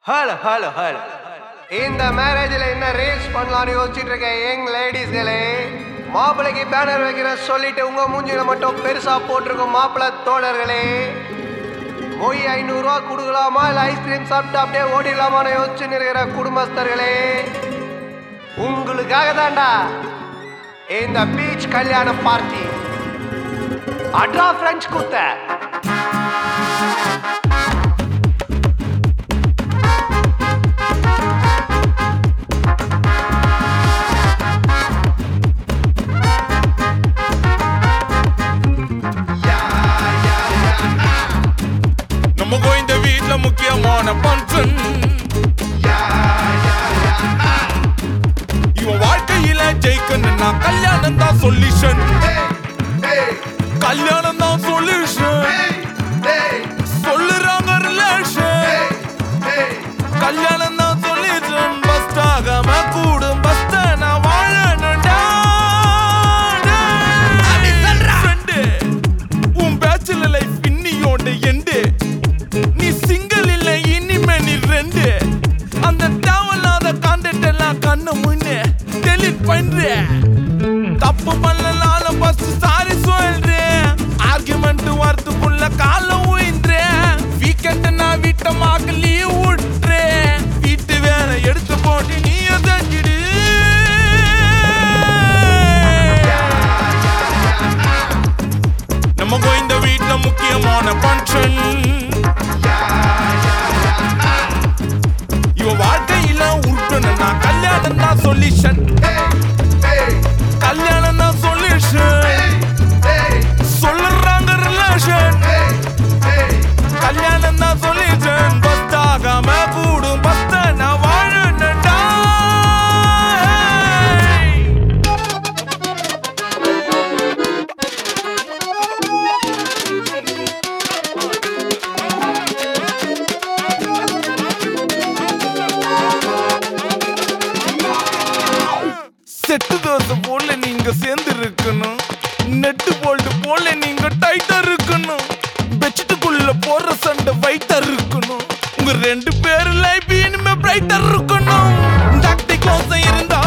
Hello hello hello இந்த மேரேஜில் என்ன reels பண்ணலான்னு யோசிச்சுட்டு இருக்கேன் யங் லேடிஸ்களே. மாப்பிள்ளைக்கு பேனர் வைக்கிற சொல்லிட்டு உங்க மூஞ்சில மட்டும் பெருசா போட்டிருக்கும் மாப்பிள்ளை தோழர்களே. மொய் 500 ரூபா கொடுக்கலாமா இல்லை ஐஸ்கிரீம் சாப்பிட்டு அப்படியே ஓடிடலாமான்னு யோசிச்சுன்னு இருக்கிற குடும்பஸ்தர்களே, உங்களுக்காக தாண்டா இந்த பீச் கல்யாண பார்ட்டி. அட்ரா பிரெஞ்சு குத்த முக்கியமான பங்கன் இவன் வாழ்க்கையில ஜெயிக்கணும்னா கல்யாணம் தான் சொல்யூஷன். கல்யாணம் தான் சொல்யூஷன் சொல்லுறாங்க ரிலேஷன். கல்யாணம் தான் சொல்யூஷன் பஸ்ட் ஆகாம கூடும் பஸ்ட் நான் வாழணும்டா. உன் பேச்சுலர் லைஃப் இன்னியோட எண்டு. நீ சிங்கிள் இல்ல இனிமே நீ ரெண்டு. அந்த தேவையில்லாத கான்டென்ட் எல்லாம் கண்ணு முன்னே டெலிட் பண்ற. தப்பு பண்ணலால ஃபர்ஸ்ட் சாரி சொல்றேன். ஆர்குமெண்ட் வரதுக்குள்ள காலம் ஊயின்றேன். வீக்கெண்ட் நான் வீட்டமாக லீவ் விட்டுறேன். வீட்டு வேலை எடுத்து போட்டு நீ எதங்கிடு. நமக்கு இந்த வீட்டுல முக்கியமான ஃபங்க்ஷன். இவ வாழ்க்கையில உருட்டணும்னா கல்யாணம் தான் சொல்யூஷன். கல்யாணம் தான் சொல்யூஷன் சொல்லுறாங்க ரிலேஷன். கல்யாணம் தான் சொல்யூஷன் பஸ்ட் ஆகாம கூடும் பஸ்ட் நான் வாழணும்டா. செட்டு தோசை போல நீங்க சேர்ந்து இருக்கணும். நெட்டு போல்ட் போல நீங்க டைட்டா இருக்கணும். பெட்ஷீட்டுக்குள்ள போற சண்டை வைட்டா இருக்கணும். உங்க ரெண்டு பேரு லைஃப் இனிமே பிரைட்டா இருக்கணும். டாக்டிக் க்ளோஸா இருந்தா